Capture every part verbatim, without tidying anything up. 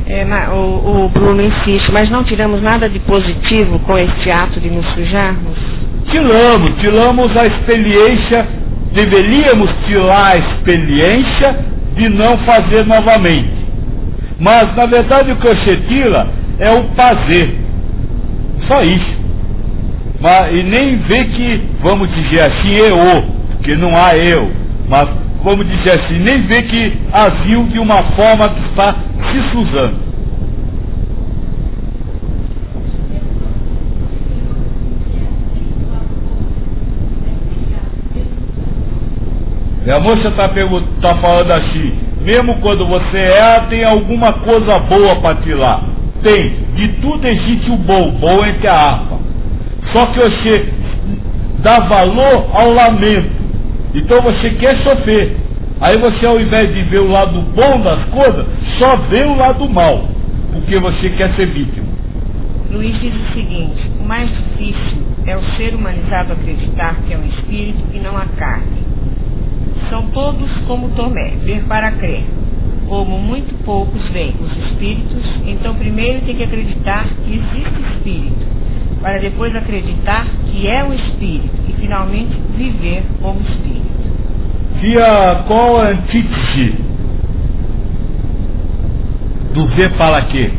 É, o, o Bruno insiste, mas não tiramos nada de positivo com este ato de nos sujarmos? Tiramos, tiramos a experiência, deveríamos tirar a experiência de não fazer novamente. Mas, na verdade, o que você tira é o prazer. Só isso. Mas, e nem vê que, vamos dizer assim, eu, porque não há eu, mas, vamos dizer assim, nem vê que agiu de uma forma que está se sujando. A moça está tá falando assim, mesmo quando você erra, tem alguma coisa boa para tirar. Tem, de tudo existe o bom, bom entre a harpa. Só que você dá valor ao lamento. Então você quer sofrer. Aí você, ao invés de ver o lado bom das coisas, só vê o lado mal, porque você quer ser vítima. Luiz diz o seguinte: o mais difícil é o ser humanizado acreditar que é um espírito e não a carne. São todos como Tomé, ver para crer. Como muito poucos veem os espíritos, então primeiro tem que acreditar que existe espírito, para depois acreditar que é um espírito e finalmente viver como espírito. E a, qual a antítese do ver para quê?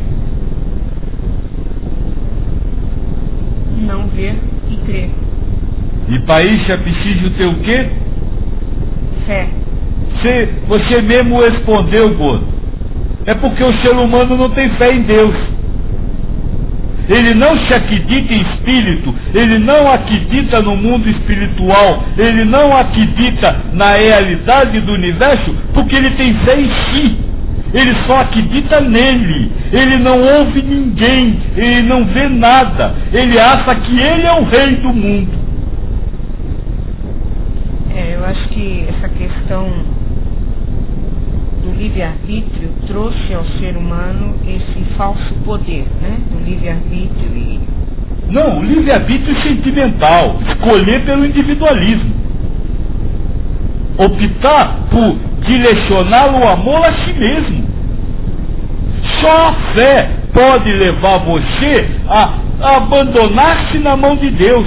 Não ver e crer. E para isso é preciso ter o quê? Fé. Você, você mesmo respondeu, Gordo. É porque o ser humano não tem fé em Deus. Ele não se acredita em espírito, ele não acredita no mundo espiritual, ele não acredita na realidade do universo, porque ele tem fé em si. Ele só acredita nele, ele não ouve ninguém, ele não vê nada, ele acha que ele é o rei do mundo. É, eu acho que essa questão do livre-arbítrio trouxe ao ser humano esse falso poder, né? Do livre-arbítrio e... Não, o livre-arbítrio sentimental, escolher pelo individualismo. Optar por direcionar o amor a si mesmo. Só a fé pode levar você a, a abandonar-se na mão de Deus.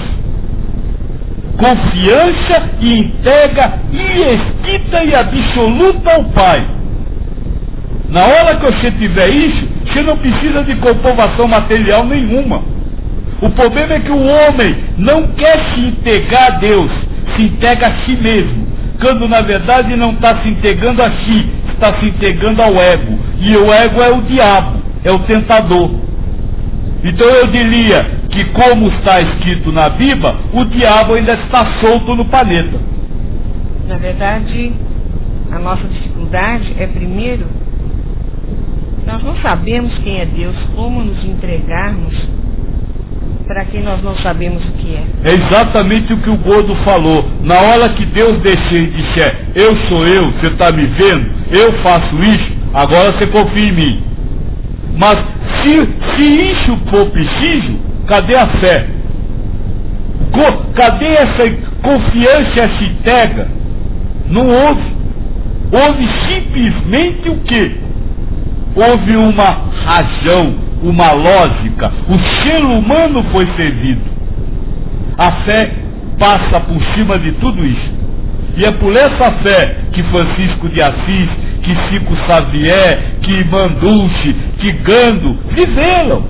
Confiança e entrega irrestrita e absoluta ao Pai. Na hora que você tiver isso, você não precisa de comprovação material nenhuma. O problema é que o homem não quer se entregar a Deus, se entrega a si mesmo, quando na verdade não está se entregando a si, está se entregando ao ego. E o ego é o diabo, é o tentador. Então eu diria que, como está escrito na Bíblia, o diabo ainda está solto no planeta. Na verdade, a nossa dificuldade é, primeiro, nós não sabemos quem é Deus, como nos entregarmos para quem nós não sabemos o que é. É exatamente o que o Gordo falou. Na hora que Deus descer e disser, eu sou eu, você está me vendo, eu faço isso, agora você confia em mim. Mas se, se isso for preciso, cadê a fé? Co, cadê essa confiança, essa entrega? Não houve. Houve simplesmente o quê? Houve uma razão, uma lógica. O ser humano foi servido. A fé passa por cima de tudo isso. E é por essa fé que Francisco de Assis, que Chico Xavier, que Manducci, que Gando viveram.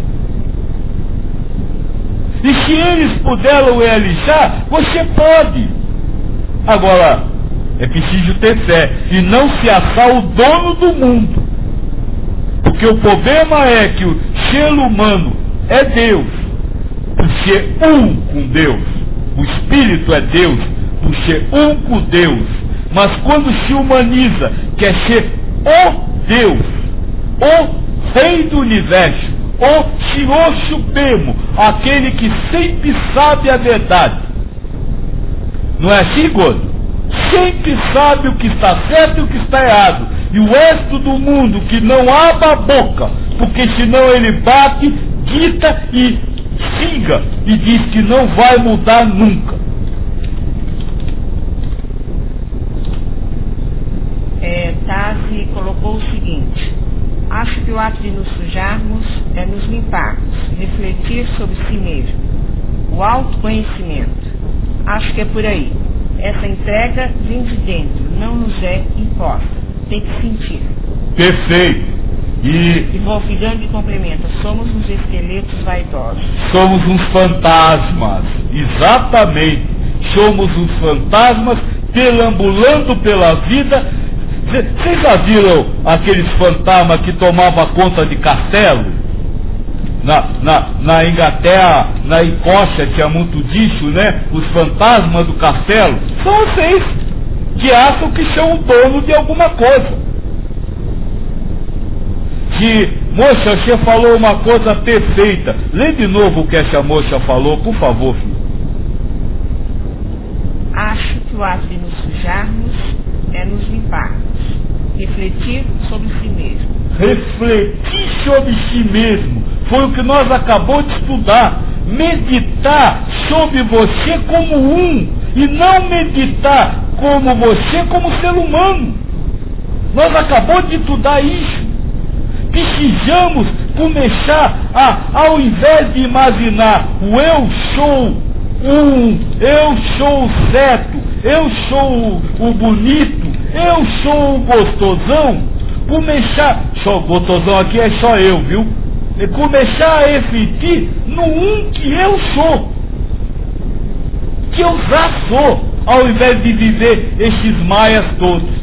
E se eles puderam realizar, você pode. Agora, é preciso ter fé e não se achar o dono do mundo. Porque o problema é que o ser humano é Deus, por ser um com Deus. O Espírito é Deus, por ser um com Deus. Mas quando se humaniza, quer ser o Deus, o Rei do Universo, o Senhor Supremo, aquele que sempre sabe a verdade. Não é assim, Gordo? Sempre sabe o que está certo e o que está errado. E o resto do mundo que não abre a boca, porque senão ele bate, grita e xinga e diz que não vai mudar nunca. É, Tassi colocou o seguinte: Acho que o ato de nos sujarmos é nos limparmos, refletir sobre si mesmo. O autoconhecimento. Acho que é por aí. Essa entrega vem de dentro, não nos é imposta. Tem que sentir. Perfeito. E, e Wolfgang complementa, somos uns esqueletos vaidosos. Somos uns fantasmas, exatamente. Somos uns fantasmas perambulando pela vida. Vocês já viram aqueles fantasmas que tomavam conta de castelo? Na, na, na Inglaterra, na Escócia, tinha muito disso, né? Os fantasmas do castelo. São vocês que acham que são o dono de alguma coisa. Que, moça, você falou uma coisa perfeita. Lê de novo o que essa moça falou, por favor, filho. Acho que o ato de nos sujarmos é nos limparmos. Refletir sobre si mesmo. Refletir sobre si mesmo. Foi o que nós acabamos de estudar. Meditar sobre você como um. E não meditar como você como ser humano. Nós acabamos de estudar isso. Precisamos começar a, ao invés de imaginar o eu sou um, eu sou o certo, eu sou o, o bonito, eu sou o gostosão, começar, só gostosão aqui é só eu, viu? E começar a refletir no um que eu sou, que eu já sou, ao invés de viver esses maias todos.